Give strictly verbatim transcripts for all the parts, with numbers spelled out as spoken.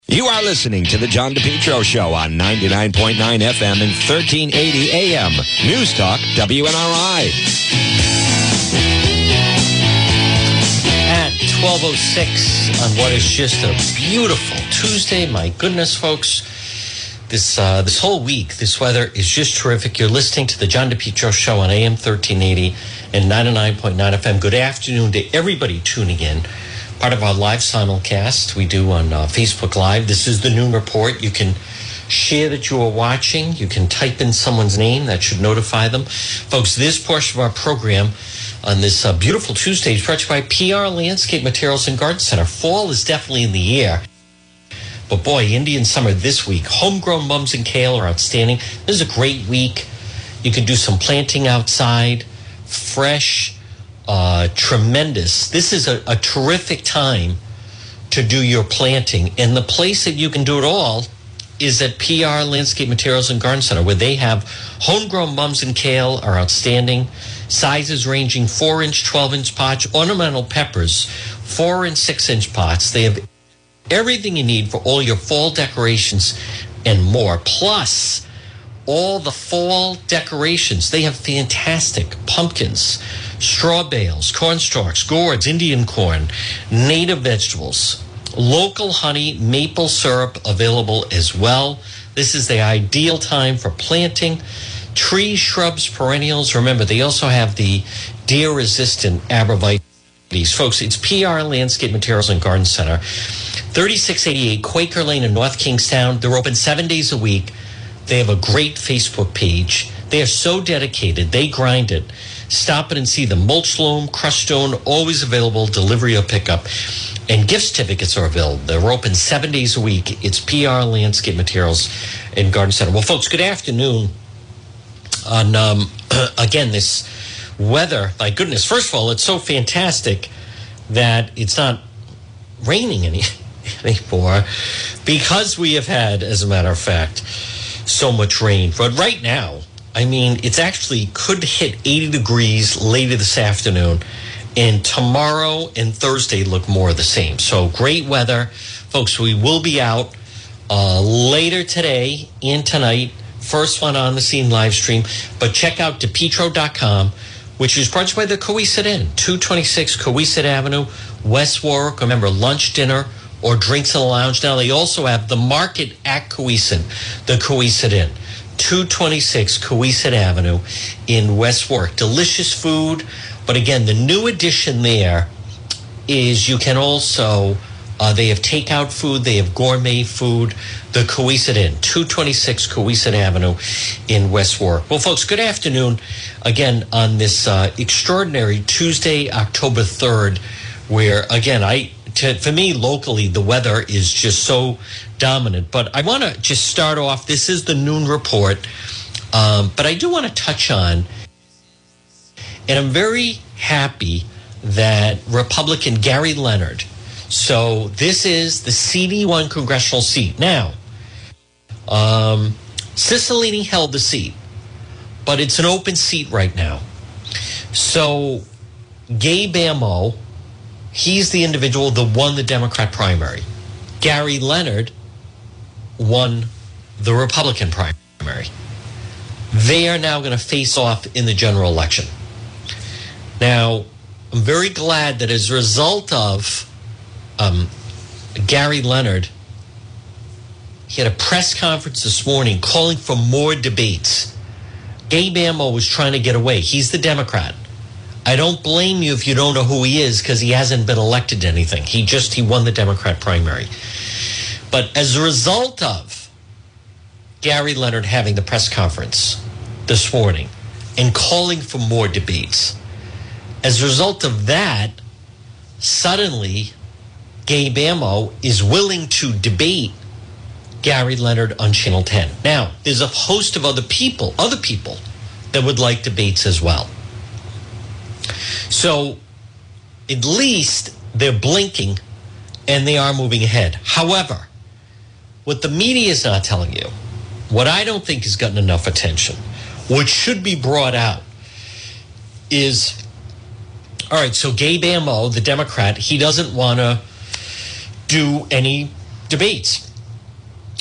You are listening to the John DePietro Show on ninety-nine point nine F M and thirteen eighty A M. News Talk, W N R I. At twelve oh six on what is just a beautiful Tuesday. My goodness, folks. This uh, this whole week, this weather is just terrific. You're listening to the John DePietro Show on A M thirteen eighty and ninety-nine point nine F M. Good afternoon to everybody tuning in. Part of our live simulcast we do on uh, Facebook Live. This is the Noon Report. You can share that you are watching. You can type in someone's name. That should notify them. Folks, this portion of our program on this uh, beautiful Tuesday is brought to you by P R Landscape Materials and Garden Center. Fall is definitely in the air. But boy, Indian summer this week. Homegrown mums and kale are outstanding. This is a great week. You can do some planting outside. Fresh. Uh, tremendous. This is a, a terrific time to do your planting. And the place that you can do it all is at P R Landscape Materials and Garden Center, where they have homegrown mums and kale are outstanding. Sizes ranging four inch, twelve inch pots, ornamental peppers, four and six inch pots. They have everything you need for all your fall decorations and more. Plus, all the fall decorations. They have fantastic pumpkins, straw bales, corn stalks, gourds, Indian corn, native vegetables, local honey, maple syrup available as well. This is the ideal time for planting trees, shrubs, perennials. Remember, they also have the deer-resistant arborvitaes. Folks, it's P R Landscape Materials and Garden Center, thirty-six eighty-eight Quaker Lane in North Kingstown. They're open seven days a week. They have a great Facebook page. They are so dedicated. They grind it. Stop it and see them. Mulch loam, crushed stone, always available, delivery or pickup. And gift certificates are available. They're open seven days a week. It's P R Landscape Materials and Garden Center. Well, folks, good afternoon. On, um, again, this weather, my goodness. First of all, it's so fantastic that it's not raining any, anymore because we have had, as a matter of fact, so much rain. But right now, I mean, it's actually could hit eighty degrees later this afternoon, and tomorrow and Thursday look more of the same. So great weather. Folks, we will be out uh, later today and tonight. First one on the scene live stream. But check out DePietro dot com, which is brought to you by the Coesit Inn, two twenty-six Coesit Avenue, West Warwick. Remember, lunch, dinner, or drinks in the lounge. Now, they also have the market at Coesit, the Coesit Inn. two twenty-six Coesit Avenue in West Warwick. Delicious food. But again, the new addition there is you can also, uh, they have takeout food, they have gourmet food. The Coesit Inn, two twenty-six Coesit Avenue in West Warwick. Well, folks, good afternoon again on this uh, extraordinary Tuesday, October third, where, again, I, to, for me, locally, the weather is just so dominant. But I want to just start off. This is the Noon Report. Um, but I do want to touch on, and I'm very happy that Republican Gary Leonard, so this is the C D one congressional seat. Now, um, Cicilline held the seat, but it's an open seat right now. So Gabe Amo, he's the individual that won the Democrat primary. Gary Leonard won the Republican primary. They are now going to face off in the general election. Now, I'm very glad that as a result of um, Gary Leonard, he had a press conference this morning calling for more debates. Gabe Amo was trying to get away. He's the Democrat. I don't blame you if you don't know who he is because he hasn't been elected to anything. He just, he won the Democrat primary. But as a result of Gary Leonard having the press conference this morning and calling for more debates, as a result of that, suddenly Gabe Amo is willing to debate Gary Leonard on Channel ten. Now, there's a host of other people, other people that would like debates as well. So, at least they're blinking and they are moving ahead. However, what the media is not telling you, what I don't think has gotten enough attention, what should be brought out is, all right, so Gabe Amo, the Democrat, he doesn't want to do any debates.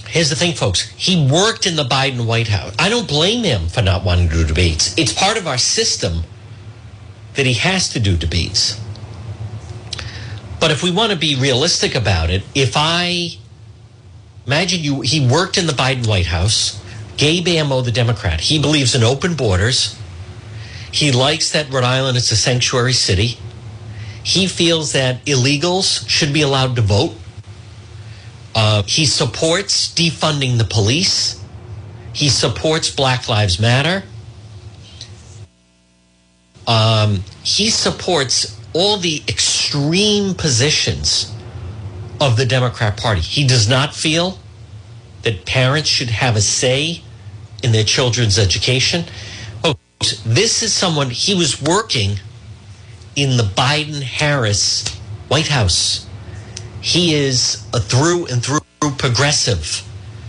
here's the thing, folks. He worked in the Biden White House. I don't blame him for not wanting to do debates. It's part of our system that he has to do debates. But if we want to be realistic about it, if I imagine you, he worked in the Biden White House, Gabe Amo, the Democrat, he believes in open borders. He likes that Rhode Island is a sanctuary city. He feels that illegals should be allowed to vote. Uh, he supports defunding the police. He supports Black Lives Matter. Um, he supports all the extreme positions of the Democrat Party. He does not feel that parents should have a say in their children's education. Oh, this is someone, he was working in the Biden-Harris White House. He is a through and through progressive.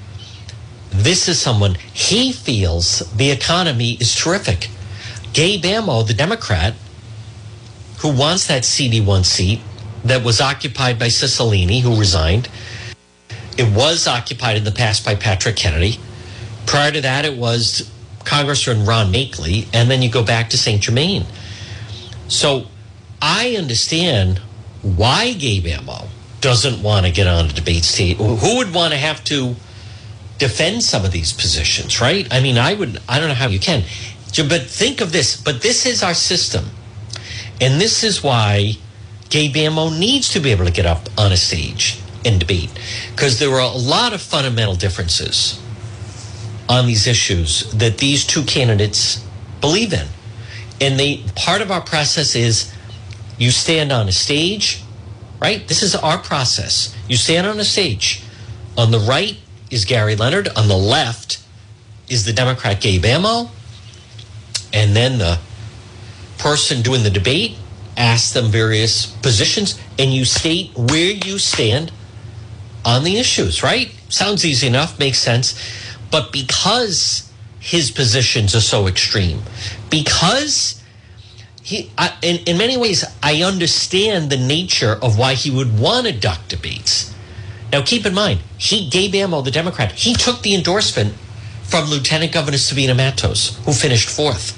This is someone, he feels the economy is terrific. Gabe Amo, the Democrat, who wants that C D one seat that was occupied by Cicilline, who resigned. It was occupied in the past by Patrick Kennedy. Prior to that, it was Congressman Ron Makeley, and then you go back to Saint Germain. So I understand why Gabe Amo doesn't want to get on a debate stage. Who would want to have to defend some of these positions, right? I mean, I would, I don't know how you can. But think of this, but this is our system. And this is why Gabe Amo needs to be able to get up on a stage and debate. Because there are a lot of fundamental differences on these issues that these two candidates believe in. And they part of our process is you stand on a stage, right? This is our process. You stand on a stage. On the right is Gary Leonard. On the left is the Democrat Gabe Amo. And then the person doing the debate asks them various positions, and you state where you stand on the issues, right? Sounds easy enough, makes sense. But because his positions are so extreme, because he, I, in, in many ways, I understand the nature of why he would want to duck debates. Now, keep in mind, he, Gabe Amo, the Democrat, he took the endorsement from Lieutenant Governor Sabina Matos, who finished fourth.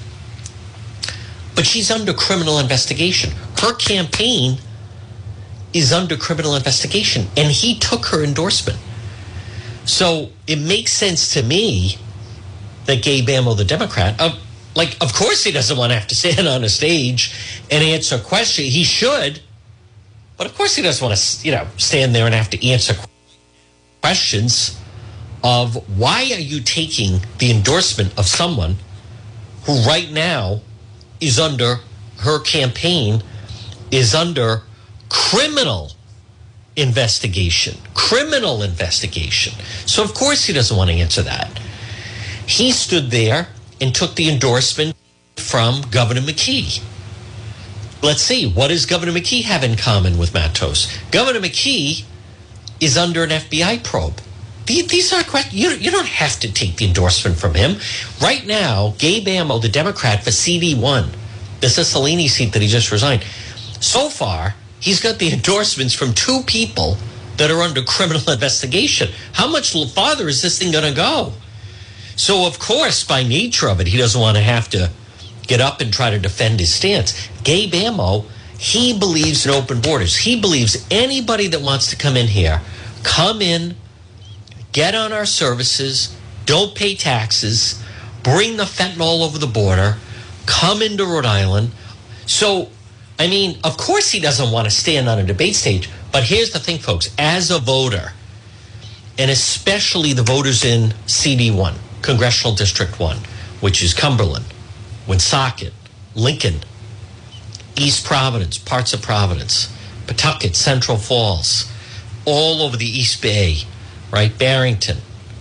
But she's under criminal investigation. Her campaign is under criminal investigation, and he took her endorsement. So it makes sense to me that Gabe Amo, the Democrat, uh, like, of course he doesn't want to have to stand on a stage and answer a question. He should, but of course he doesn't want to, you know, stand there and have to answer questions of why are you taking the endorsement of someone who right now is under, her campaign is under criminal investigation, criminal investigation. So of course he doesn't want to answer that. He stood there and took the endorsement from Governor McKee. Let's see, what does Governor McKee have in common with Matos? Governor McKee is under an F B I probe. These are questions. You, you don't have to take the endorsement from him. Right now, Gabe Amo, the Democrat for C D one, the Cicilline seat that he just resigned, so far, he's got the endorsements from two people that are under criminal investigation. How much farther is this thing going to go? So, of course, by nature of it, he doesn't want to have to get up and try to defend his stance. Gabe Amo, he believes in open borders. He believes anybody that wants to come in here, come in, get on our services, don't pay taxes, bring the fentanyl over the border, come into Rhode Island. So, I mean, of course he doesn't want to stand on a debate stage. But here's the thing, folks. As a voter, and especially the voters in C D one, Congressional District one, which is Cumberland, Woonsocket, Lincoln, East Providence, parts of Providence, Pawtucket, Central Falls, all over the East Bay, right? Barrington,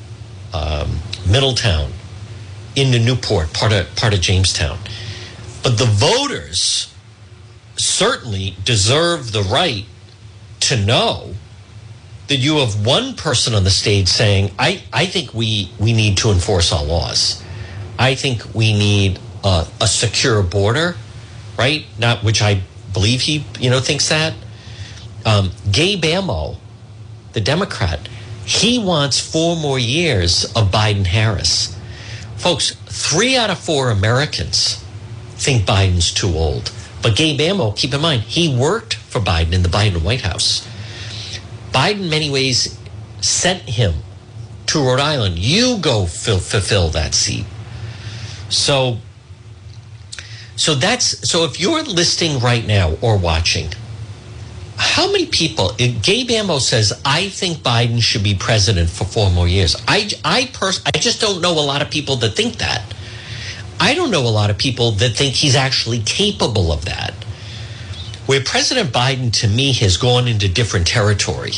um, Middletown, into Newport, part of, part of Jamestown. But the voters certainly deserve the right to know that you have one person on the stage saying, I, I think we, we need to enforce our laws. I think we need a, a secure border, right? Not which I believe he, you know, thinks that. Um, Gabe Amo, the Democrat, He wants four more years of Biden-Harris. Folks, three out of four Americans think Biden's too old. But Gabe Ammo, keep in mind, he worked for Biden in the Biden White House. Biden, in many ways, sent him to Rhode Island. You go fill, fulfill that seat. So, so that's so. If you're listening right now or watching, how many people? Gabe Ammo says, "I think Biden should be president for four more years." I, I pers- I just don't know a lot of people that think that. I don't know a lot of people that think he's actually capable of that. Where President Biden, to me, has gone into different territory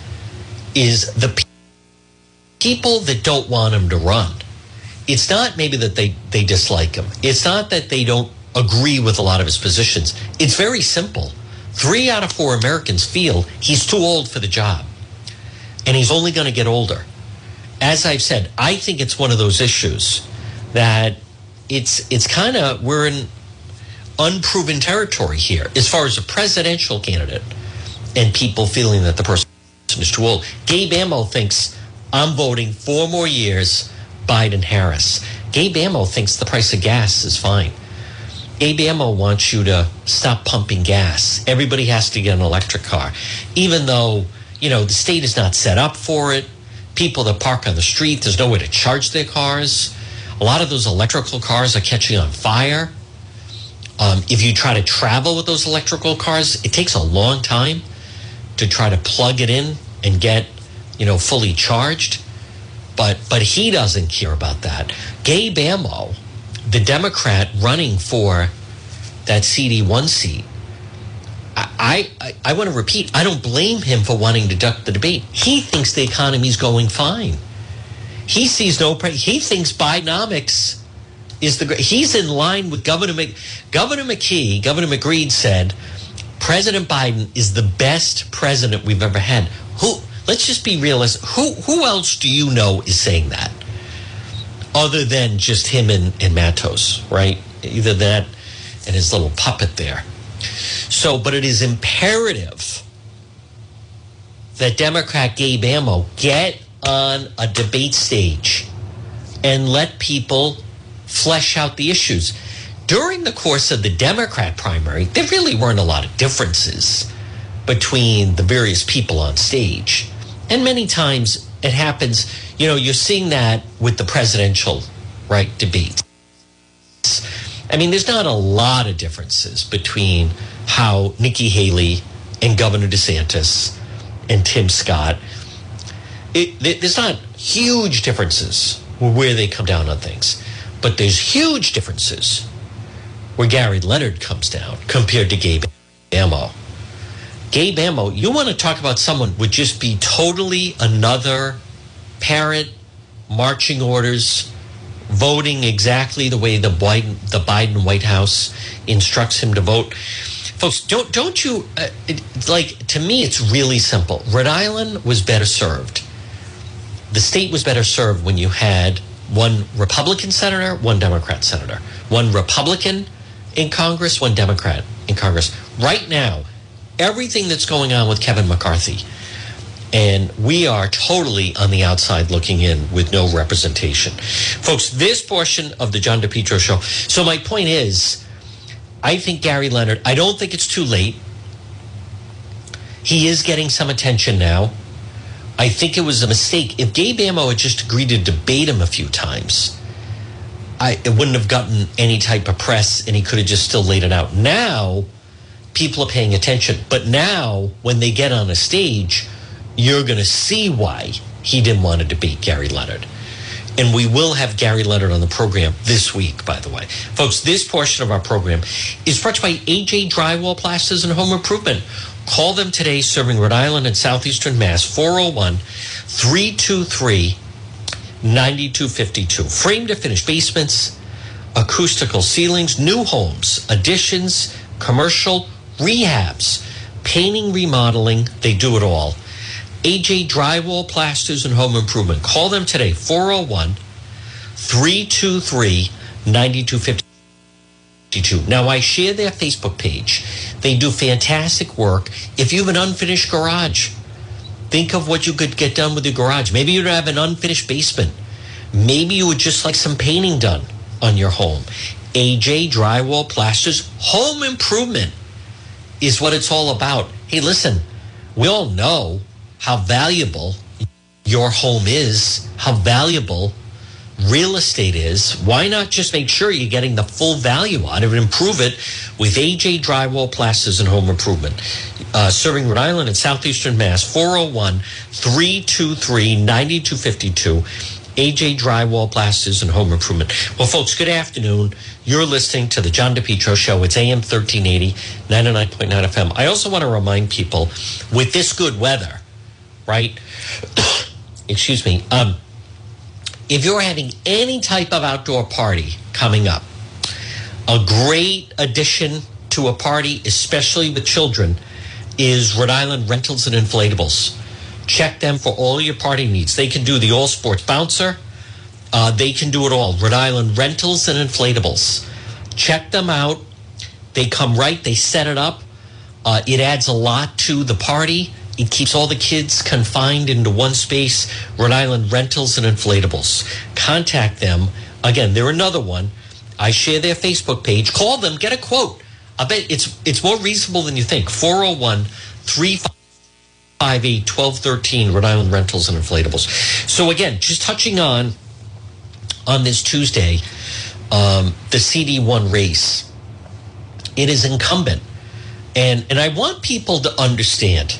is the pe- people that don't want him to run. It's not maybe that they, they dislike him. It's not that they don't agree with a lot of his positions. It's very simple. Three out of four Americans feel he's too old for the job. And he's only going to get older. As I've said, I think it's one of those issues that it's it's kind of, we're in unproven territory here as far as a presidential candidate and people feeling that the person is too old. Gabe Ammo thinks, I'm voting four more years, Biden-Harris. Gabe Ammo thinks the price of gas is fine. Gabe Ammo wants you to stop pumping gas. Everybody has to get an electric car. Even though, you know, the state is not set up for it. People that park on the street, there's no way to charge their cars. A lot of those electrical cars are catching on fire. Um, if you try to travel with those electrical cars, it takes a long time to try to plug it in and get, you know, fully charged. But but he doesn't care about that. Gabe Ammo, the Democrat running for that C D one seat, I, I, I want to repeat, I don't blame him for wanting to duck the debate. He thinks the economy's going fine. He sees no, he thinks Bidenomics is the, he's in line with Governor Mc, Governor McKee, Governor McGreed said, President Biden is the best president we've ever had. Who, let's just be realistic. Who, who else do you know is saying that? Other than just him and, and Matos, right? Either that and his little puppet there. So, but it is imperative that Democrat Gabe Ammo get on a debate stage and let people flesh out the issues. During the course of the Democrat primary, there really weren't a lot of differences between the various people on stage. And many times it happens, you know, you're seeing that with the presidential, right, debates. I mean, there's not a lot of differences between how Nikki Haley and Governor DeSantis and Tim Scott, it, there's not huge differences where they come down on things. But there's huge differences where Gary Leonard comes down compared to Gabe Ammo. Gabe Ammo, you want to talk about someone would just be totally another parrot, marching orders, voting exactly the way the Biden, the Biden White House instructs him to vote. Folks, don't don't you, uh, it, like, to me, it's really simple. Rhode Island was better served. The state was better served when you had one Republican senator, one Democrat senator. One Republican in Congress, one Democrat in Congress. Right now, everything that's going on with Kevin McCarthy, and we are totally on the outside looking in with no representation. Folks, this portion of the John DePetro show. So my point is, I think Gary Leonard, I don't think it's too late. He is getting some attention now. I think it was a mistake. If Gabe Ammo had just agreed to debate him a few times, I, it wouldn't have gotten any type of press, and he could have just still laid it out. Now, people are paying attention. But now, when they get on a stage, you're going to see why he didn't want to debate Gary Leonard. And we will have Gary Leonard on the program this week, by the way. Folks, this portion of our program is brought to you by A J Drywall Plasters and Home Improvement. Call them today, serving Rhode Island and southeastern Mass, four oh one, three two three, nine two five two. Frame to finish basements, acoustical ceilings, new homes, additions, commercial, rehabs, painting, remodeling, they do it all. A J Drywall, Plasters, and Home Improvement. Call them today, four oh one, three two three, nine two five two. Now, I share their Facebook page. They do fantastic work. If you have an unfinished garage, Think of what you could get done with your garage. Maybe you'd have an unfinished basement. Maybe you would just like some painting done on your home. A J Drywall Plasters Home Improvement is what it's all about. Hey, listen, we all know how valuable your home is, how valuable real estate is. Why not just make sure you're getting the full value out of it, improve it with A J Drywall Plasters and Home Improvement. Uh, serving Rhode Island and Southeastern Mass, four oh one, three two three, nine two five two. A J Drywall Plasters and Home Improvement. Well, folks, good afternoon. You're listening to the John DePietro Show. It's A M thirteen eighty, ninety-nine point nine F M. I also want to remind people, with this good weather, right? Excuse me. Um, if you're having any type of outdoor party coming up, a great addition to a party, especially with children, is Rhode Island Rentals and Inflatables. Check them for all your party needs. They can do the all sports bouncer. Uh, they can do it all. Rhode Island Rentals and Inflatables. Check them out. They come right. They set it up. Uh, it adds a lot to the party. It keeps all the kids confined into one space. Rhode Island Rentals and Inflatables. Contact them. Again, they're another one. I share their Facebook page. Call them. Get a quote. I bet it's it's more reasonable than you think. four oh one, three five eight, one two one three, Rhode Island Rentals and Inflatables. So again, just touching on on this Tuesday, um, the C D one race. It is incumbent. And, and I want people to understand,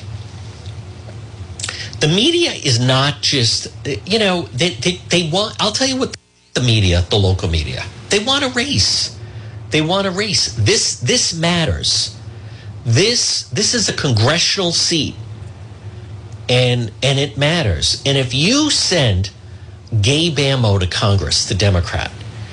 the media is not just, you know, they, they, they want, I'll tell you what the media, the local media, they want a race. They want a race. This this matters. This this is a congressional seat, and and it matters. And if you send Gabe Ammo to Congress, the Democrat,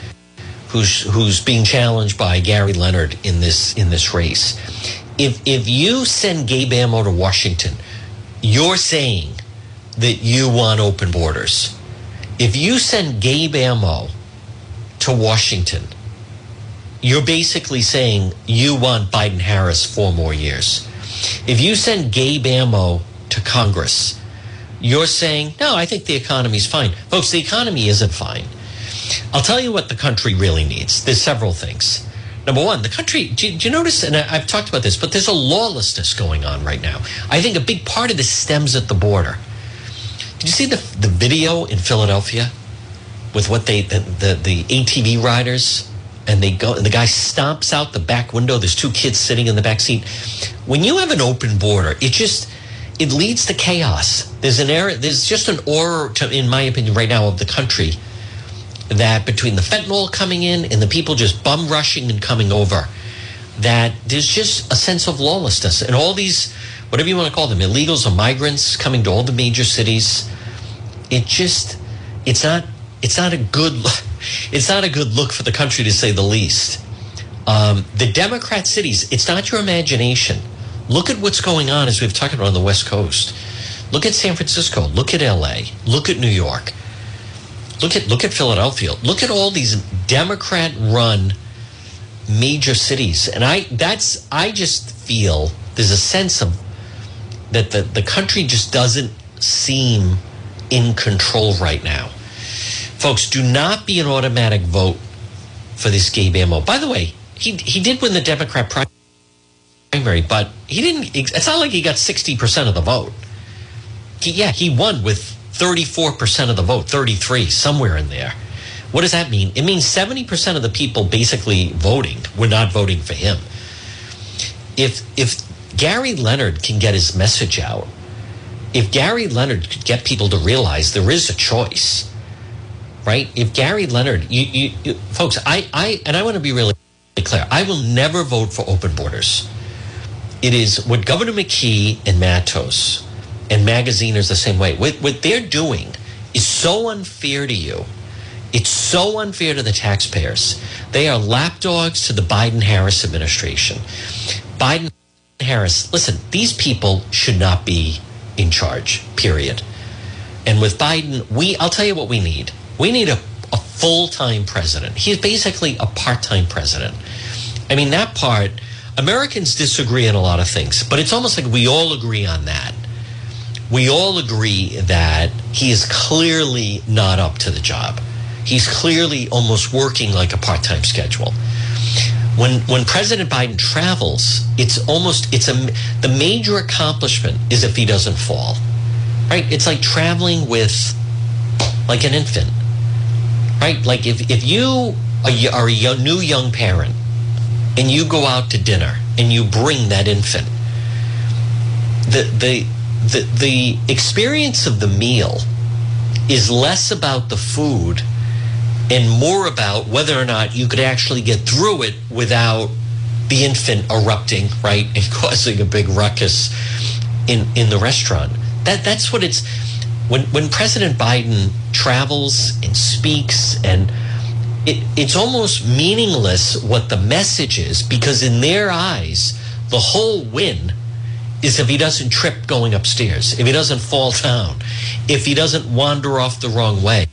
who's who's being challenged by Gary Leonard in this in this race, if if you send Gabe Ammo to Washington, you're saying that you want open borders. If you send Gabe Ammo to Washington, you're basically saying you want Biden-Harris four more years. If you send Gabe Ammo to Congress, you're saying, no, I think the economy's fine. Folks, the economy isn't fine. I'll tell you what the country really needs. There's several things. Number one, the country, do you, do you notice, and I've talked about this, but there's a lawlessness going on right now. I think a big part of this stems at the border. Did you see the the video in Philadelphia with what they, the, the, the A T V riders, and they go, and the guy stomps out the back window. There's two kids sitting in the back seat. When you have an open border, it just, it leads to chaos. There's an air, there's just an aura, to, in my opinion, right now of the country, that between the fentanyl coming in and the people just bum rushing and coming over, that there's just a sense of lawlessness. And all these, whatever you want to call them, illegals or migrants coming to all the major cities, it just, it's not, it's not a good look. It's not a good look for the country, to say the least. Um, the Democrat cities, it's not your imagination. Look at what's going on, as we've talked about on the West Coast. Look at San Francisco. Look at L A. Look at New York. Look at look at Philadelphia. Look at all these Democrat-run major cities. And I that's I just feel there's a sense of that the, the country just doesn't seem in control right now. Folks, do not be an automatic vote for this Gabe Ammo. By the way, he he did win the Democrat primary, but he didn't. It's not like he got sixty percent of the vote. He, yeah, he won with thirty-four percent of the vote, thirty-three, somewhere in there. What does that mean? It means seventy percent of the people basically voting were not voting for him. If if Gary Leonard can get his message out, if Gary Leonard could get people to realize there is a choice. Right? If Gary Leonard, you, you, you, folks, I, I, and I want to be really clear, I will never vote for open borders. It is what Governor McKee and Matos and Magaziners the same way. What, what they're doing is so unfair to you. It's so unfair to the taxpayers. They are lapdogs to the Biden-Harris administration. Biden-Harris, listen, these people should not be in charge, period. And with Biden, we, I'll tell you what we need. We need a, a full-time president. He's basically a part-time president. I mean, that part, Americans disagree on a lot of things, but it's almost like we all agree on that. we all agree that he is clearly not up to the job. He's clearly almost working like a part-time schedule. When when President Biden travels, it's almost, it's a, the major accomplishment is if he doesn't fall, right? It's like traveling with like an infant, right? Like if, if you are a young, new young parent and you go out to dinner and you bring that infant, the the the, the experience of the meal is less about the food and more about whether or not you could actually get through it without the infant erupting, right, and causing a big ruckus in, in the restaurant. That that's what it's when when President Biden travels and speaks, and it, it's almost meaningless what the message is, because in their eyes, the whole win is if he doesn't trip going upstairs, if he doesn't fall down, if he doesn't wander off the wrong way.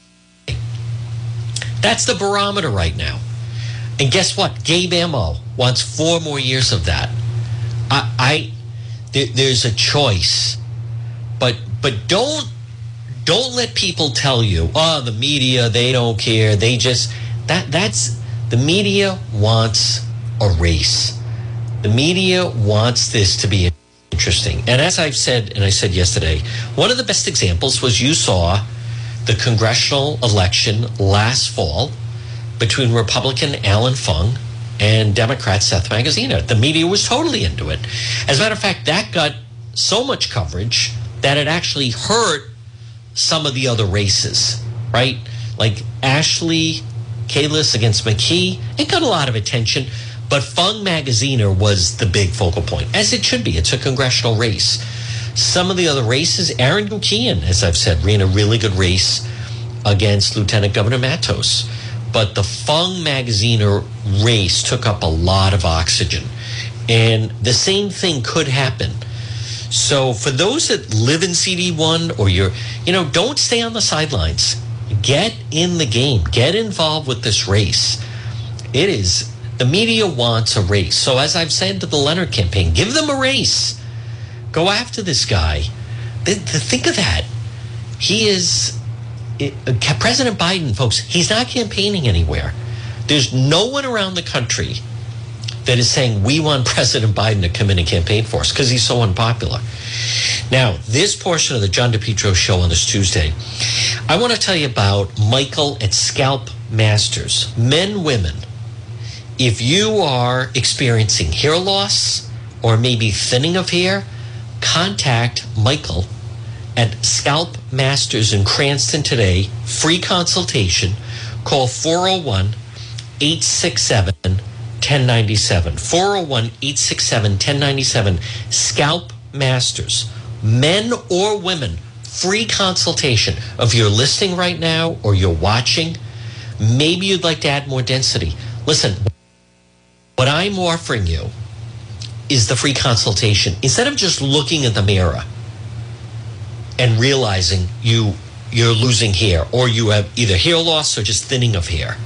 That's the barometer right now. And guess what? Gabe Amo wants four more years of that. I, I there, there's a choice, but but don't don't let people tell you, oh, the media, they don't care. They just that that's the media wants a race. The media wants this to be interesting. And as I've said, and I said yesterday, one of the best examples was you saw the congressional election last fall between Republican Alan Fung and Democrat Seth Magaziner. The media was totally into it. As a matter of fact, that got so much coverage that it actually hurt some of the other races, right? Like Ashley Kalis against McKee, it got a lot of attention, but Fung Magaziner was the big focal point, as it should be. It's a congressional race. Some of the other races, Aaron Gukian, as I've said, ran a really good race against Lieutenant Governor Matos. But the Fung Magaziner race took up a lot of oxygen. And the same thing could happen. So for those that live in C D one, or you're, you know, don't stay on the sidelines. Get in the game. Get involved with this race. It is, the media wants a race. So as I've said to the Leonard campaign, give them a race. Go after this guy. Think of that. He is, it, President Biden, folks, he's not campaigning anywhere. There's no one around the country that is saying, we want President Biden to come in and campaign for us, because he's so unpopular. Now, this portion of the John DePietro show on this Tuesday, I want to tell you about Michael at Scalp Masters. Men, women, if you are experiencing hair loss or maybe thinning of hair, contact Michael at Scalp Masters in Cranston today. Free consultation. Call four oh one, eight six seven, one oh nine seven. four oh one, eight six seven, one oh nine seven. Scalp Masters. Men or women, free consultation. If you're listening right now or you're watching, maybe you'd like to add more density. Listen, what I'm offering you is the free consultation. Instead of just looking at the mirror and realizing you, you're losing hair, or you have either hair loss or just thinning of hair,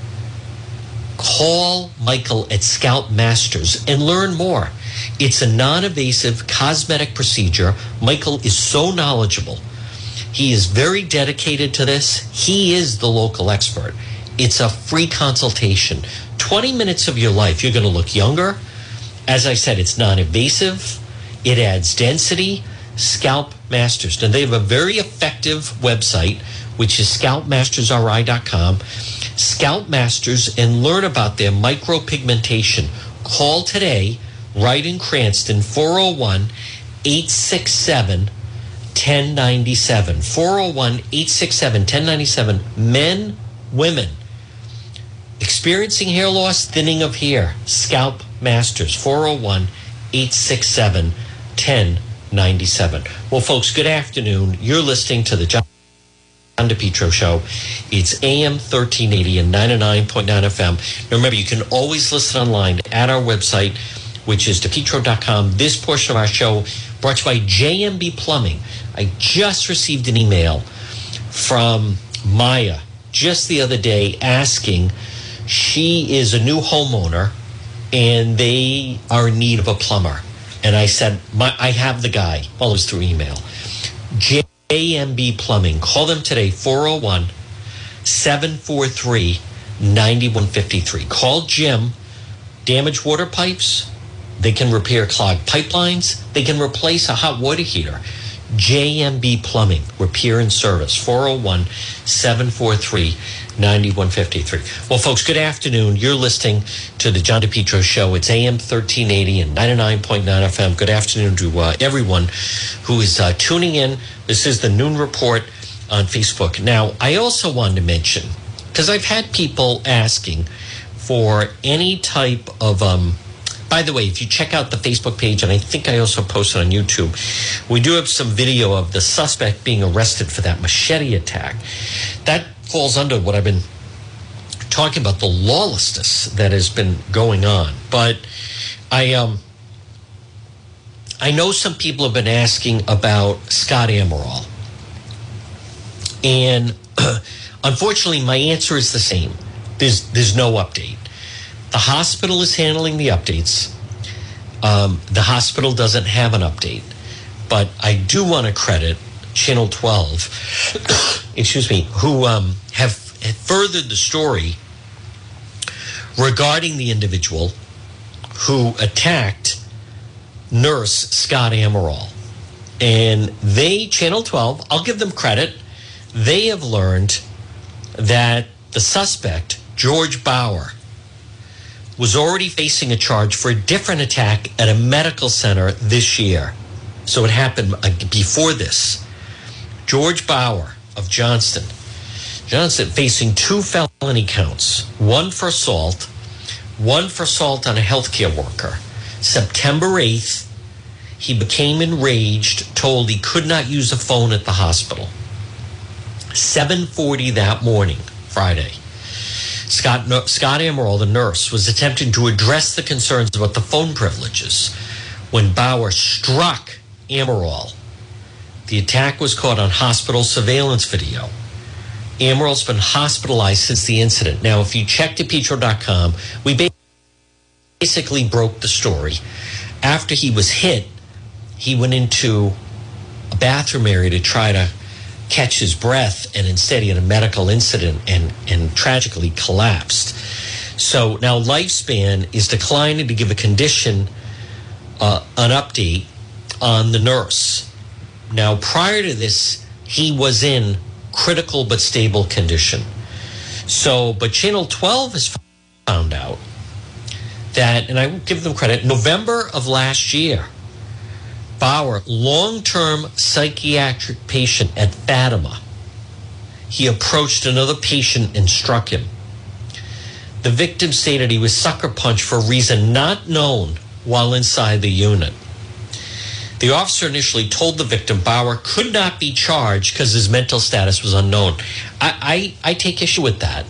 call Michael at Scalp Masters and learn more. It's a non-invasive cosmetic procedure. Michael is so knowledgeable. He is very dedicated to this. He is the local expert. It's a free consultation. twenty minutes of your life, you're going to look younger. As I said, it's non-invasive. It adds density. Scalp Masters. Now, they have a very effective website, which is scalp masters r i dot com. Scalp Masters, and learn about their micropigmentation. Call today, right in Cranston, four oh one, eight six seven, one oh nine seven. four oh one, eight six seven, one oh nine seven. Men, women, experiencing hair loss, thinning of hair. Scalp Masters, four oh one, eight six seven, one oh nine seven. Well, folks, good afternoon. You're listening to the John DePietro Show. It's A M thirteen eighty and ninety-nine point nine F M. Now, remember, you can always listen online at our website, which is DePietro dot com. This portion of our show brought to you by J M B Plumbing. I just received an email from Maya just the other day asking, she is a new homeowner and they are in need of a plumber. And I said, My, I have the guy. Well, it was through email. J M B Plumbing. Call them today, four oh one, seven four three, nine one five three. Call Jim. Damaged water pipes, they can repair clogged pipelines, they can replace a hot water heater. J M B Plumbing, repair and service, four oh one, seven four three, nine one five three. Well, folks, good afternoon. You're listening to the John DePietro Show. It's A M thirteen eighty and ninety-nine point nine F M. Good afternoon to uh, everyone who is uh, tuning in. This is the Noon Report on Facebook. Now, I also wanted to mention, because I've had people asking for any type of, um, by the way, if you check out the Facebook page, and I think I also posted on YouTube, we do have some video of the suspect being arrested for that machete attack. That falls under what I've been talking about, the lawlessness that has been going on. But I, um, I know some people have been asking about Scott Amaral. And unfortunately, my answer is the same. There's, there's no update. The hospital is handling the updates. Um, the hospital doesn't have an update. But I do want to credit Channel twelve, excuse me, who um, have furthered the story regarding the individual who attacked nurse Scott Amaral. And they, Channel twelve, I'll give them credit, they have learned that the suspect, George Bauer, was already facing a charge for a different attack at a medical center this year. So it happened before this. George Bauer of Johnston. Johnston facing two felony counts, one for assault, one for assault on a healthcare worker. September eighth, he became enraged, told he could not use a phone at the hospital. seven forty that morning, Friday. Scott, Scott Amaral, the nurse, was attempting to address the concerns about the phone privileges when Bauer struck Amaral. The attack was caught on hospital surveillance video. Amaral's been hospitalized since the incident. Now, if you check DePietro dot com, we basically broke the story. After he was hit, he went into a bathroom area to try to catch his breath, and instead he had a medical incident and, and tragically collapsed. So now Lifespan is declining to give a condition, uh, an update on the nurse. Now, prior to this, he was in critical but stable condition. So, but Channel twelve has found out that, and I will give them credit, November of last year, Bauer, long-term psychiatric patient at Fatima. He approached another patient and struck him. The victim stated he was sucker punched for a reason not known while inside the unit. The officer initially told the victim Bauer could not be charged because his mental status was unknown. I, I, I take issue with that.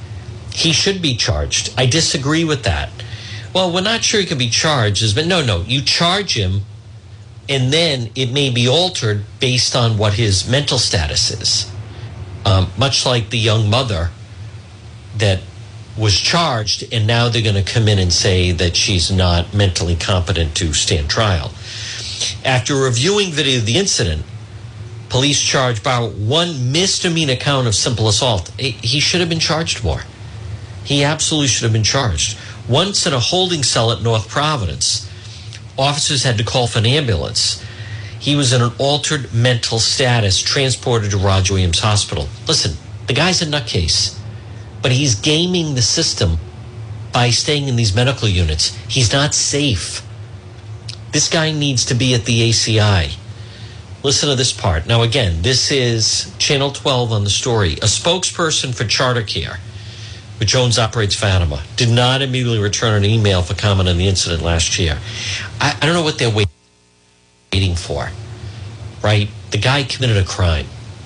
He should be charged. I disagree with that. Well, we're not sure he can be charged. But no, no, you charge him, and then it may be altered based on what his mental status is. Um, much like the young mother that was charged, and now they're going to come in and say that she's not mentally competent to stand trial. After reviewing video of the incident, police charged Bauer one misdemeanor count of simple assault. He should have been charged more. He absolutely should have been charged. Once in a holding cell at North Providence, officers had to call for an ambulance. He was in an altered mental status, transported to Roger Williams Hospital. Listen, the guy's a nutcase, but he's gaming the system by staying in these medical units. He's not safe. This guy needs to be at the A C I. Listen to this part. Now, again, this is Channel twelve on the story. A spokesperson for Charter Care, which owns operates Fatima, did not immediately return an email for comment on the incident last year. I, I don't know what they're waiting for, right? The guy committed a crime.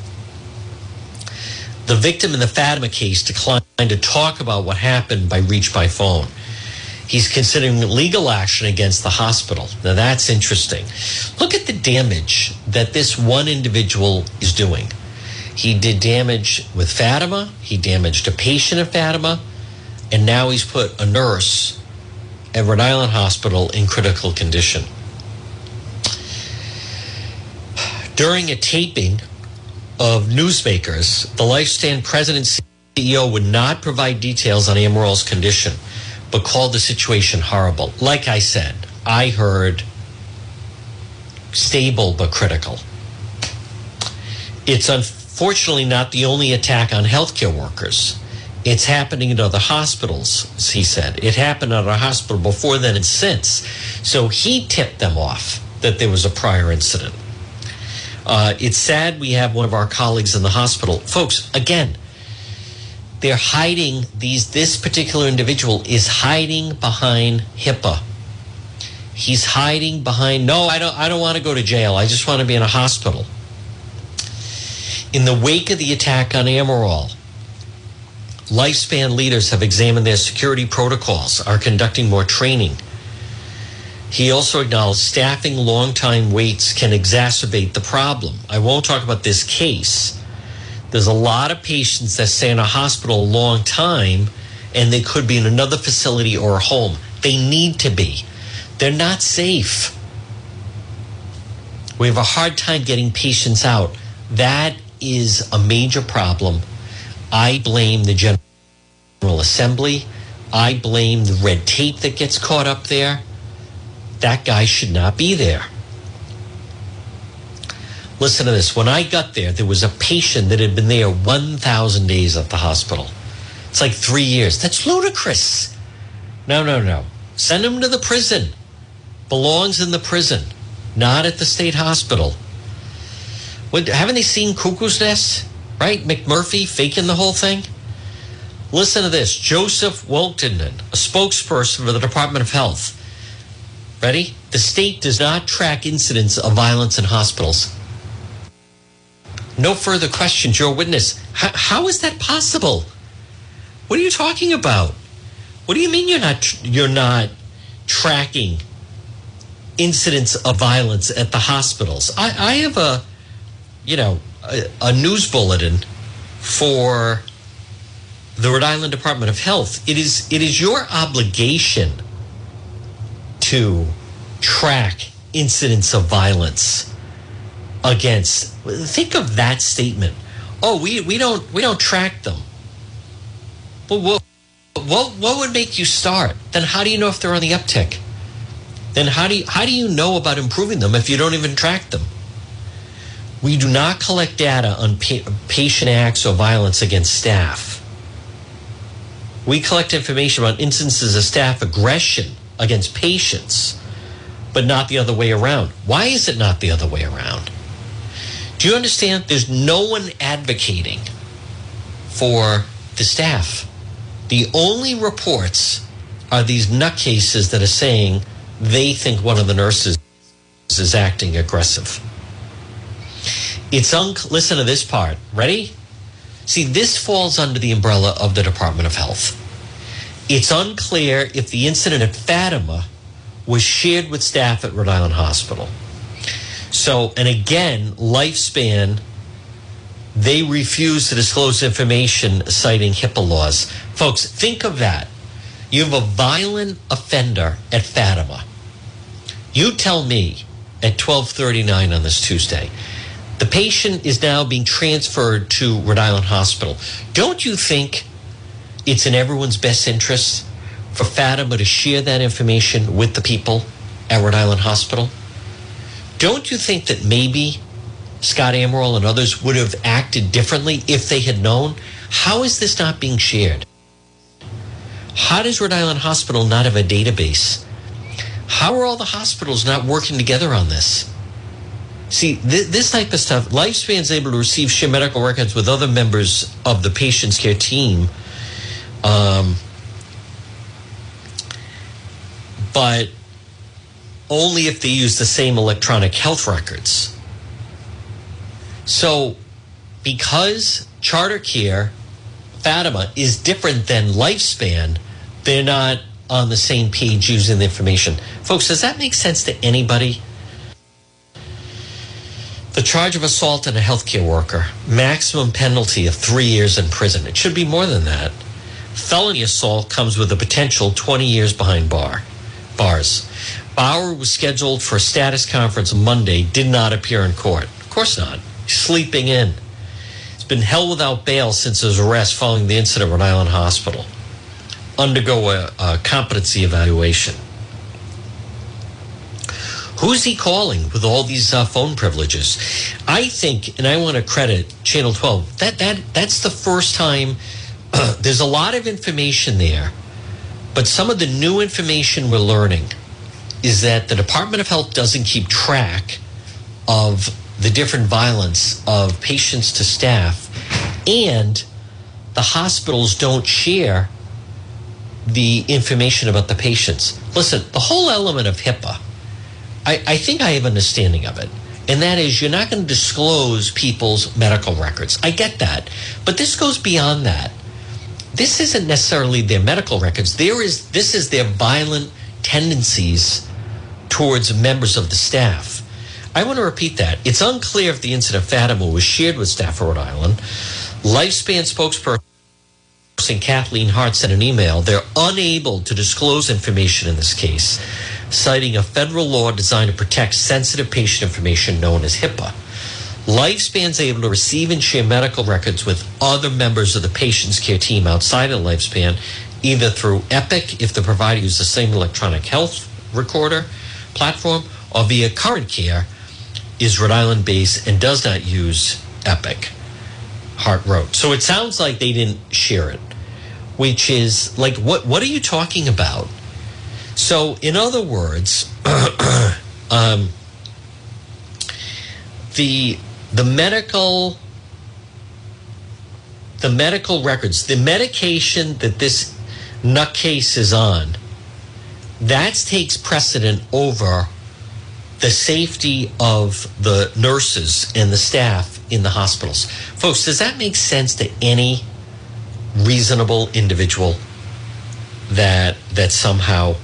The victim in the Fatima case declined to talk about what happened by reach by phone. He's considering legal action against the hospital. Now, that's interesting. Look at the damage that this one individual is doing. He did damage with Fatima. He damaged a patient at Fatima. And now he's put a nurse at Rhode Island Hospital in critical condition. During a taping of Newsmakers, the Lifespan president C E O would not provide details on Amaral's condition, but called the situation horrible. Like I said, I heard stable but critical. It's unfortunately not the only attack on healthcare workers. It's happening in other hospitals, he said. It happened at our hospital before then and since. So he tipped them off that there was a prior incident. Uh, it's sad we have one of our colleagues in the hospital. Folks, again, they're hiding these. This particular individual is hiding behind HIPAA. He's hiding behind, no, I don't I don't want to go to jail. I just want to be in a hospital. In the wake of the attack on Amaral, Lifespan leaders have examined their security protocols, are conducting more training. He also acknowledged staffing long time waits can exacerbate the problem. I won't talk about this case. There's a lot of patients that stay in a hospital a long time, and they could be in another facility or a home. They need to be. They're not safe. We have a hard time getting patients out. That is a major problem. I blame the General Assembly. I blame the red tape that gets caught up there. That guy should not be there. Listen to this. When I got there, there was a patient that had been there one thousand days at the hospital. It's like three years. That's ludicrous. No, no, no. Send him to the prison. Belongs in the prison, not at the state hospital. What, haven't they seen Cuckoo's Nest? Right? McMurphy faking the whole thing? Listen to this. Joseph Wolkenden, a spokesperson for the Department of Health. Ready? The state does not track incidents of violence in hospitals. No further questions. Your witness. How, how is that possible? What are you talking about? What do you mean you're not you're not tracking incidents of violence at the hospitals? I, I have a, you know, a, a news bulletin for the Rhode Island Department of Health. It is it is your obligation to track incidents of violence against. Think of that statement. Oh, we, we don't we don't track them. Well, what, what what would make you start? Then how do you know if they're on the uptick? Then how do you, how do you know about improving them if you don't even track them? We do not collect data on pa- patient acts or violence against staff. We collect information about instances of staff aggression against patients, but not the other way around. Why is it not the other way around? Do you understand? There's no one advocating for the staff. The only reports are these nutcases that are saying they think one of the nurses is acting aggressive. It's un- listen to this part. Ready? See, this falls under the umbrella of the Department of Health. It's unclear if the incident at Fatima was shared with staff at Rhode Island Hospital. So, and again, Lifespan, they refuse to disclose information citing HIPAA laws. Folks, think of that. You have a violent offender at Fatima. You tell me at twelve thirty-nine on this Tuesday, the patient is now being transferred to Rhode Island Hospital. Don't you think it's in everyone's best interest for Fatima to share that information with the people at Rhode Island Hospital? Don't you think that maybe Scott Amaral and others would have acted differently if they had known? How is this not being shared? How does Rhode Island Hospital not have a database? How are all the hospitals not working together on this? See, th- this type of stuff, Lifespan's able to receive share medical records with other members of the patient's care team, um, but only if they use the same electronic health records. So, because Charter Care, Fatima, is different than Lifespan, they're not on the same page using the information. Folks, does that make sense to anybody? The charge of assault on a healthcare worker, maximum penalty of three years in prison. It should be more than that. Felony assault comes with a potential twenty years behind bar bars. Bauer was scheduled for a status conference Monday, did not appear in court. course not. He's sleeping in. He's been held without bail since his arrest following the incident at Rhode Island Hospital. Undergo a, a competency evaluation. Who's he calling with all these uh, phone privileges? I think, and I want to credit Channel twelve, that, that that's the first time. Uh, there's a lot of information there, but some of the new information we're learning is that the Department of Health doesn't keep track of the different violence of patients to staff, and the hospitals don't share the information about the patients. Listen, the whole element of HIPAA, I, I think I have an understanding of it. And that is, you're not going to disclose people's medical records. I get that. But this goes beyond that. This isn't necessarily their medical records. There is, this is their violent tendencies towards members of the staff. I want to repeat that. It's unclear if the incident of Fatima was shared with staff of Rhode Island. Lifespan spokesperson Kathleen Hart sent an email. They're unable to disclose information in this case, citing a federal law designed to protect sensitive patient information known as HIPAA. Lifespan's able to receive and share medical records with other members of the patient's care team outside of Lifespan, either through Epic, if the provider uses the same electronic health recorder platform, or via Current Care, is Rhode Island based and does not use Epic, Hart wrote. So it sounds like they didn't share it, which is like, what, what are you talking about? So, in other words, um, the the medical the medical records, the medication that this nutcase is on, that takes precedent over the safety of the nurses and the staff in the hospitals. Folks, does that make sense to any reasonable individual that that somehow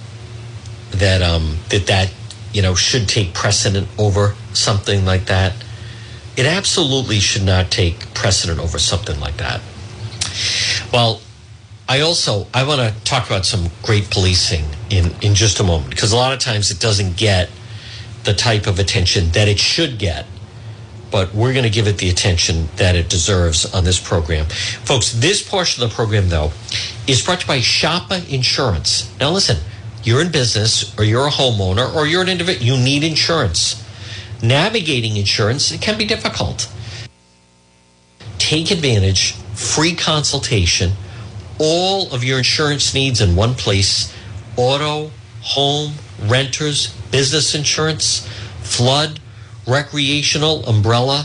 that um that that you know should take precedent over something like that? It absolutely should not take precedent over something like that. Well, I also I want to talk about some great policing in in just a moment, because a lot of times it doesn't get the type of attention that it should get, but we're going to give it the attention that it deserves on this program. Folks, this portion of the program, though, is brought to you by Shoppa Insurance. Now listen, you're in business, or you're a homeowner, or you're an individual, you need insurance. Navigating insurance, it can be difficult. Take advantage, free consultation, all of your insurance needs in one place: auto, home, renters, business insurance, flood, recreational, umbrella.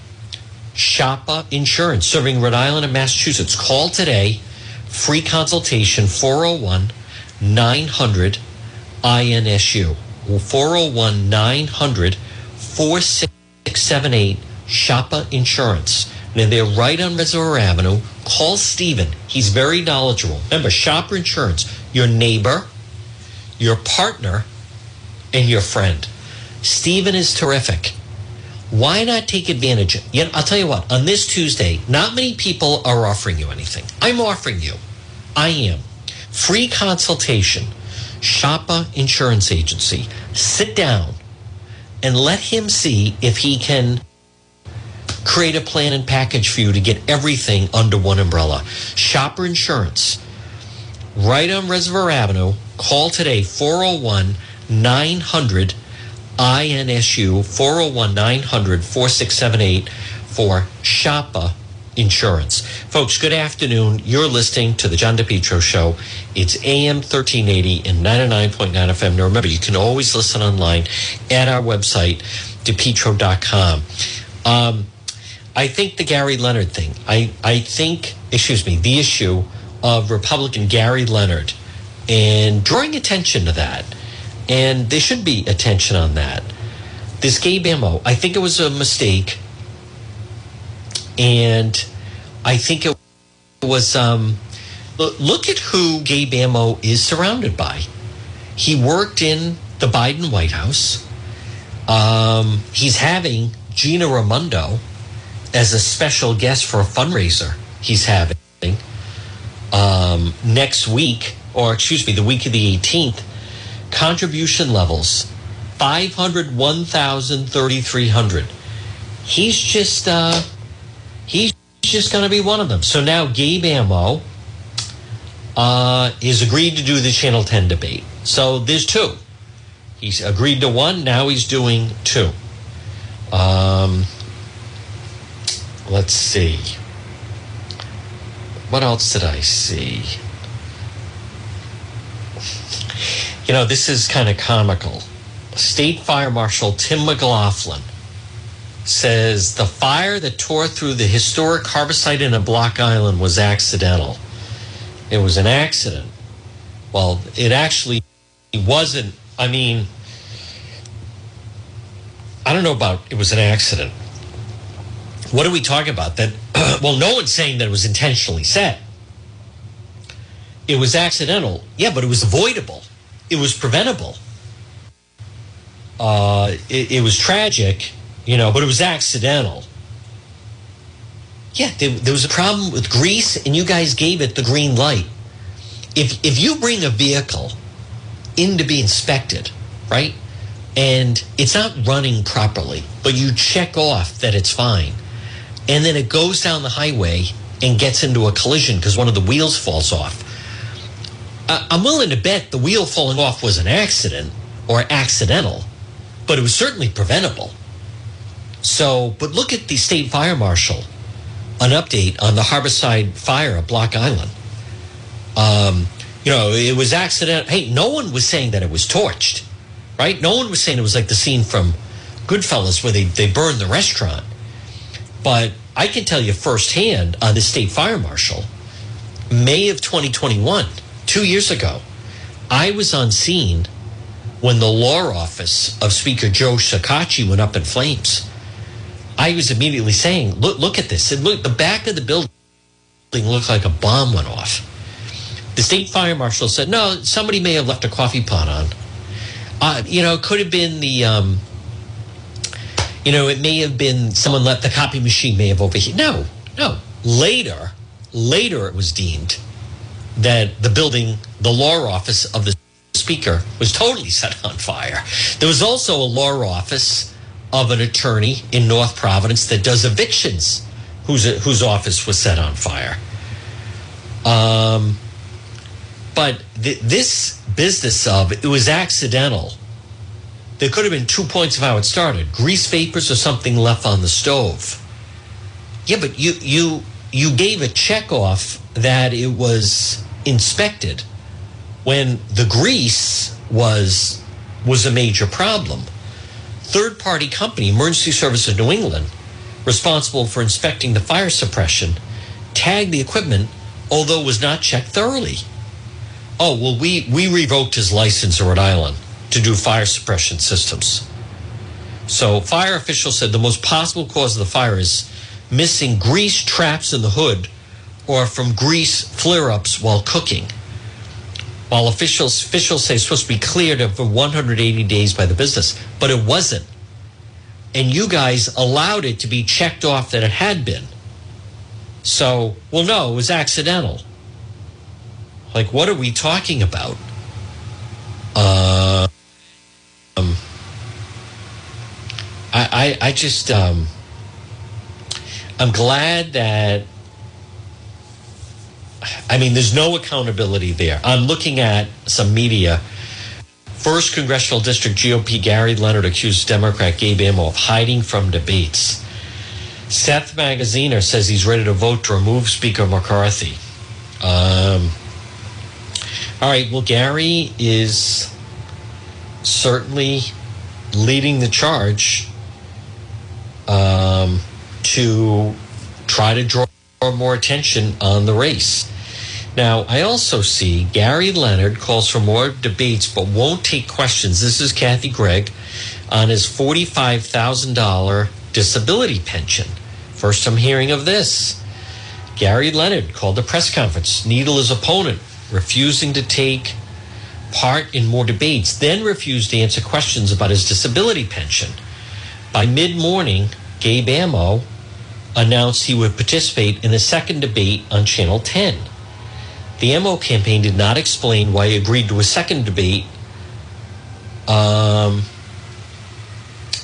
Shoppa Insurance, serving Rhode Island and Massachusetts. Call today, free consultation, four oh one, nine hundred, I N S U. four oh one, nine hundred, four six seven eight, Shoppa Insurance. And they're right on Reservoir Avenue. Call Stephen. He's very knowledgeable. Remember, Shoppa Insurance, your neighbor, your partner, and your friend. Stephen is terrific. Why not take advantage? Yet, I'll tell you what, on this Tuesday, not many people are offering you anything. I'm offering you. I am. Free consultation. Shoppa Insurance Agency. Sit down and let him see if he can create a plan and package for you to get everything under one umbrella. Shoppa Insurance. Right on Reservoir Avenue. Call today, four oh one, nine hundred, I N S U, four oh one, nine hundred, four six seven eight for Shoppa Insurance. Folks, good afternoon. You're listening to the John DePetro Show. It's A M thirteen eighty and ninety-nine point nine F M. Now remember, you can always listen online at our website, DePetro dot com. Um, I think the Gary Leonard thing, I, I think, excuse me, the issue of Republican Gary Leonard and drawing attention to that. And there should be attention on that. This Gabe Amo, I think it was a mistake. And I think it was, um, look at who Gabe Amo is surrounded by. He worked in the Biden White House. Um, he's having Gina Raimondo as a special guest for a fundraiser he's having um, next week, or excuse me, the week of the eighteenth. Contribution levels, five hundred, one thousand, thirty-three hundred. he's just uh, he's just going to be one of them. So now Gabe Ammo uh, is agreed to do the Channel ten debate. So there's two. He's agreed to one. Now he's doing two. Um, let's see. What else did I see? You know, this is kind of comical. State Fire Marshal Tim McLaughlin says the fire that tore through the historic Harborside Inn at Block Island was accidental. It was an accident. Well, it actually wasn't. I mean, I don't know about it was an accident. What are we talking about? That well, no one's saying that it was intentionally set. It was accidental. Yeah, but it was avoidable. It was preventable. Uh, it, it was tragic, you know, but it was accidental. Yeah, there, there was a problem with grease, and you guys gave it the green light. If if you bring a vehicle in to be inspected, right, and it's not running properly, but you check off that it's fine, and then it goes down the highway and gets into a collision because one of the wheels falls off, uh, I'm willing to bet the wheel falling off was an accident or accidental, but it was certainly preventable. So, but look at the state fire marshal, an update on the Harborside fire at Block Island. Um, you know, it was accidental. Hey, no one was saying that it was torched, right? No one was saying it was like the scene from Goodfellas where they, they burned the restaurant. But I can tell you firsthand on the state fire marshal, May of twenty twenty-one, two years ago, I was on scene when the law office of Speaker Joe Shekarchi went up in flames. I was immediately saying, look, look at this. It looked, the back of the building looked like a bomb went off. The state fire marshal said, no, somebody may have left a coffee pot on. Uh, you know, it could have been the, um, you know, it may have been someone left, the copy machine may have overheated. No, no. Later, later it was deemed that the building, the law office of the speaker was totally set on fire. There was also a law office of an attorney in North Providence that does evictions whose, whose office was set on fire. Um, but th- this business of it was accidental. There could have been two points of how it started. Grease vapors or something left on the stove. Yeah, but you you you gave a check off that it was inspected when the grease was was a major problem. Third-party company, Emergency Services of New England, responsible for inspecting the fire suppression, tagged the equipment, although it was not checked thoroughly. Oh, well, we, we revoked his license in Rhode Island to do fire suppression systems. So fire officials said the most possible cause of the fire is missing grease traps in the hood or from grease flare-ups while cooking. While officials officials say it's supposed to be cleared over one hundred eighty days by the business, but it wasn't. And you guys allowed it to be checked off that it had been. So, well, no, it was accidental. Like, what are we talking about? Uh, um, I, I, I just, um, I'm glad that, I mean, there's no accountability there. I'm looking at some media. First Congressional District G O P Gary Leonard accused Democrat Gabe Ammo of hiding from debates. Seth Magaziner says he's ready to vote to remove Speaker McCarthy. Um, all right, well, Gary is certainly leading the charge um, to try to draw more attention on the race. Now, I also see Gary Leonard calls for more debates but won't take questions. This is Kathy Gregg on his forty-five thousand dollars disability pension. First I'm hearing of this. Gary Leonard called a press conference, needle his opponent, refusing to take part in more debates, then refused to answer questions about his disability pension. By mid-morning, Gabe Ammo announced he would participate in the second debate on Channel ten. The Ammo campaign did not explain why he agreed to a second debate. Um,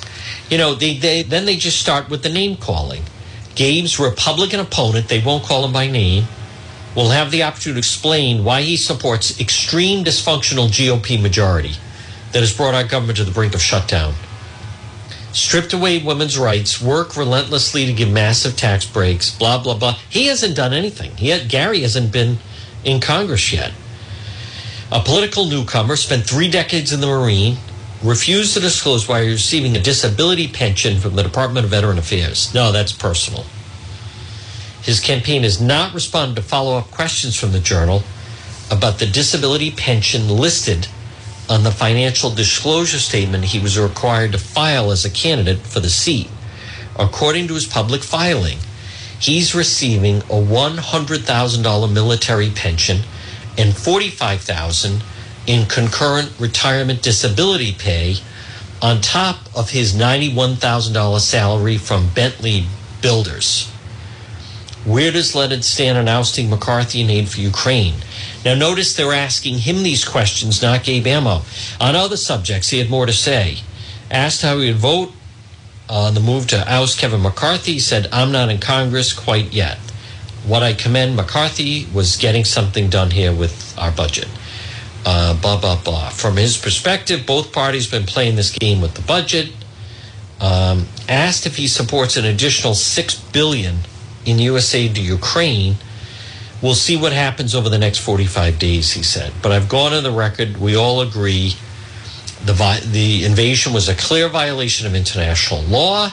You know, they, they then they just start with the name calling. Gabe's Republican opponent, they won't call him by name, will have the opportunity to explain why he supports extreme dysfunctional G O P majority that has brought our government to the brink of shutdown. Stripped away women's rights, work relentlessly to give massive tax breaks, blah, blah, blah. He hasn't done anything. He had, Gary hasn't been in Congress yet. A political newcomer, spent three decades in the Marine, refused to disclose why he was receiving a disability pension from the Department of Veteran Affairs. No, that's personal. His campaign has not responded to follow-up questions from the Journal about the disability pension listed on the financial disclosure statement he was required to file as a candidate for the seat. According to his public filing, he's receiving a one hundred thousand dollars military pension and forty-five thousand dollars in concurrent retirement disability pay on top of his ninety-one thousand dollars salary from Bentley Builders. Where does Leonard stand on ousting McCarthy and aid for Ukraine? Now, notice they're asking him these questions, not Gabe Amo. On other subjects, he had more to say. Asked how he would vote on the move to oust Kevin McCarthy, he said, I'm not in Congress quite yet. What I commend McCarthy was getting something done here with our budget. Uh, blah, blah, blah. From his perspective, both parties have been playing this game with the budget. Um, asked if he supports an additional six billion dollars in U S aid to Ukraine. We'll see what happens over the next forty-five days, he said. But I've gone on the record. We all agree the vi- the invasion was a clear violation of international law.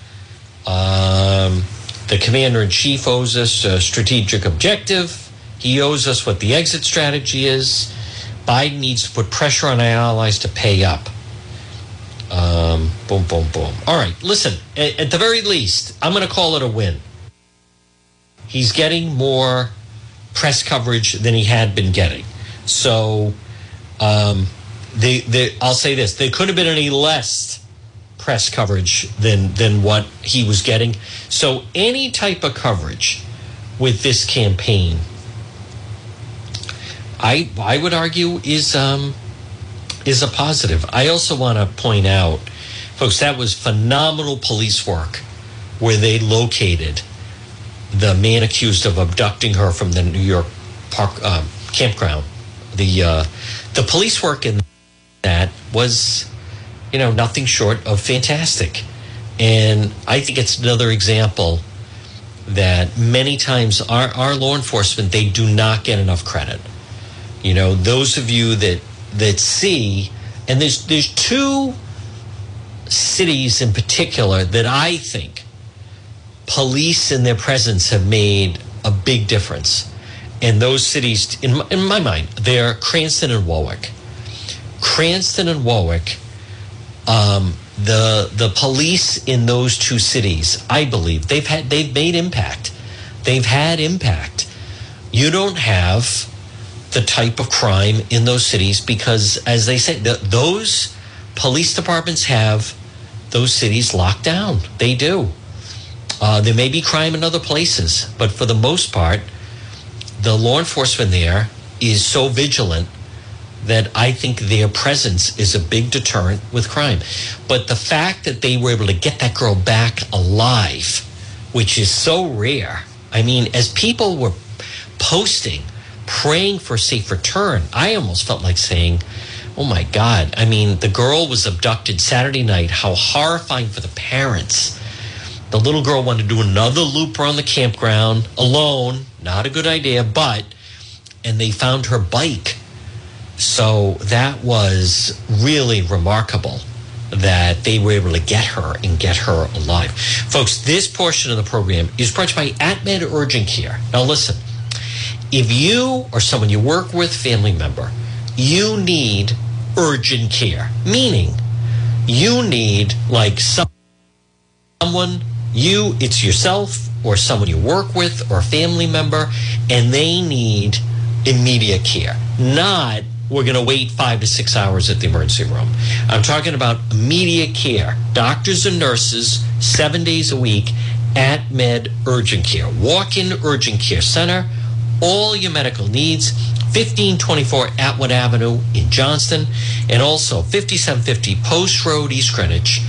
Um, the commander-in-chief owes us a strategic objective. He owes us what the exit strategy is. Biden needs to put pressure on our allies to pay up. Um, boom, boom, boom. All right, listen, at, at the very least, I'm going to call it a win. He's getting more press coverage than he had been getting. So um, they, they, I'll say this. There couldn't have been any less press coverage than, than what he was getting. So any type of coverage with this campaign, I I would argue is um, is a positive. I also want to point out, folks, that was phenomenal police work where they located the man accused of abducting her from the New York park uh, campground. The uh, the police work in that was, you know, nothing short of fantastic. And I think it's another example that many times our, our law enforcement, they do not get enough credit. You know, those of you that that see, and there's there's two cities in particular that I think police and their presence have made a big difference. And those cities, in my, in my mind, they're Cranston and Warwick. Cranston and Warwick, um, the the police in those two cities, I believe, they've had they've made impact. They've had impact. You don't have the type of crime in those cities because, as they say, the, those police departments have those cities locked down. They do. Uh, there may be crime in other places, but for the most part, the law enforcement there is so vigilant that I think their presence is a big deterrent with crime. But the fact that they were able to get that girl back alive, which is so rare. I mean, as people were posting, praying for a safe return, I almost felt like saying, oh my God. I mean, the girl was abducted Saturday night. How horrifying for the parents. The little girl wanted to do another loop around the campground alone. Not a good idea, but, and they found her bike. So that was really remarkable that they were able to get her and get her alive. Folks, this portion of the program is brought to you by AtMed Urgent Care. Now listen, if you or someone you work with, family member, you need urgent care, meaning you need like some, someone, you, it's yourself or someone you work with or a family member, and they need immediate care. Not we're going to wait five to six hours at the emergency room. I'm talking about immediate care. Doctors and nurses, seven days a week, AtMed Urgent Care. Walk-in Urgent Care Center, all your medical needs, fifteen twenty-four Atwood Avenue in Johnston, and also fifty-seven fifty Post Road, East Greenwich.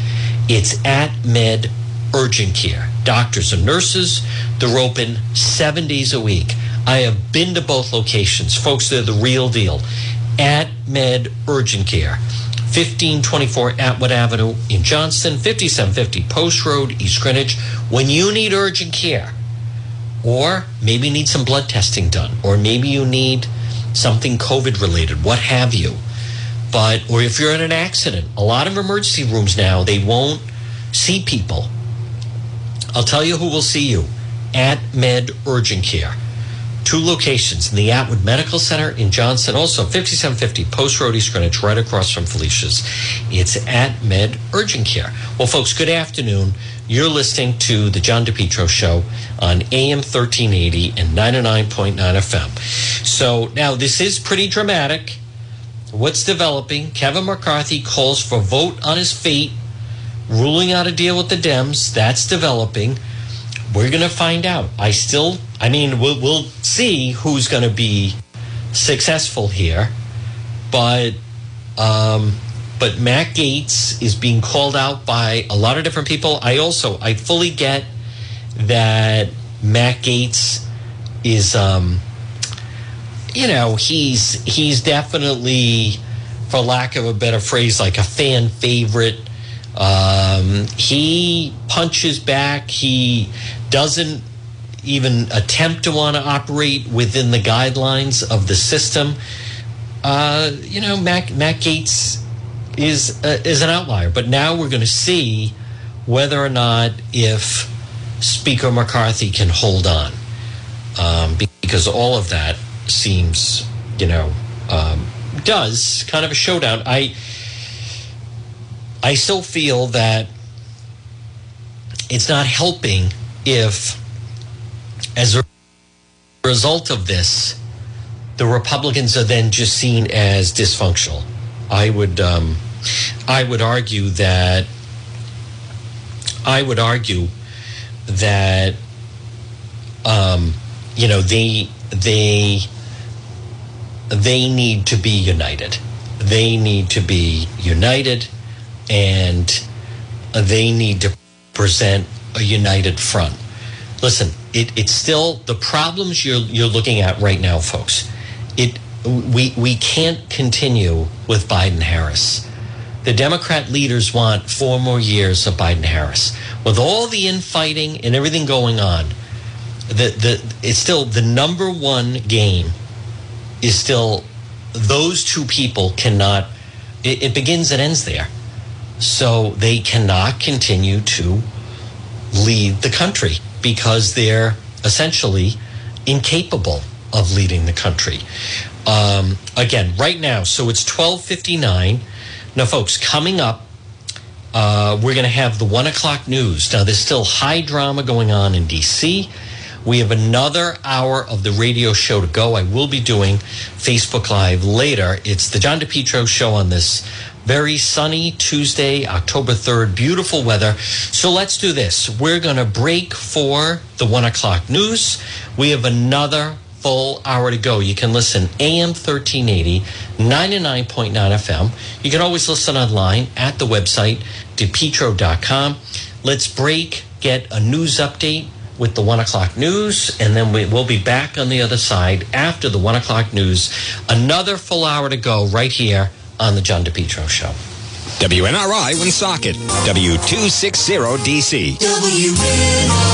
It's AtMed Urgent Care. Doctors and nurses, they're open seven days a week. I have been to both locations. Folks, they're the real deal. AtMed Urgent Care. fifteen twenty-four Atwood Avenue in Johnston, fifty-seven fifty Post Road, East Greenwich. When you need urgent care, or maybe need some blood testing done, or maybe you need something COVID related, what have you. But, or if you're in an accident, a lot of emergency rooms now, they won't see people. I'll tell you who will see you. AtMed Urgent Care. Two locations in the Atwood Medical Center in Johnston, also fifty-seven fifty Post Road, East Greenwich, right across from Felicia's. It's AtMed Urgent Care. Well, folks, good afternoon. You're listening to the John DePietro Show on A M thirteen eighty and ninety-nine point nine F M. So now this is pretty dramatic. What's developing? Kevin McCarthy calls for vote on his fate, ruling out a deal with the Dems. That's developing. We're going to find out. I still, I mean, we'll, we'll see who's going to be successful here. But, um, but Matt Gaetz is being called out by a lot of different people. I also, I fully get that Matt Gaetz is, um, you know, he's he's definitely, for lack of a better phrase, like a fan favorite. Um, he punches back. He doesn't even attempt to want to operate within the guidelines of the system. Uh, you know, Matt, Matt Gaetz is uh, is an outlier. But now we're going to see whether or not if Speaker McCarthy can hold on, um, because all of that seems, you know, um, does kind of a showdown. I. I still feel that it's not helping if, as a result of this, the Republicans are then just seen as dysfunctional. I would, um, I would argue that, I would argue that, um, you know, they they they need to be united. They need to be united. And they need to present a united front. Listen, it, it's still the problems you're you're looking at right now, folks. It we we can't continue with Biden-Harris. The Democrat leaders want four more years of Biden-Harris. With all the infighting and everything going on, the the it's still the number one game is still those two people cannot. It, it begins and ends there. So they cannot continue to lead the country because they're essentially incapable of leading the country. Um, again, right now, so it's twelve fifty-nine. Now, folks, coming up, uh, we're going to have the one o'clock news. Now, there's still high drama going on in D C. We have another hour of the radio show to go. I will be doing Facebook Live later. It's the John DePietro Show on this very sunny Tuesday, October third. Beautiful weather. So let's do this. We're going to break for the one o'clock news. We have another full hour to go. You can listen A M thirteen eighty, ninety-nine point nine F M. You can always listen online at the website, DePietro dot com. Let's break, get a news update with the one o'clock news, and then we, we'll be back on the other side after the one o'clock news. Another full hour to go right here on the John DePietro Show. W N R I Woonsocket, W two sixty D C. W N R I.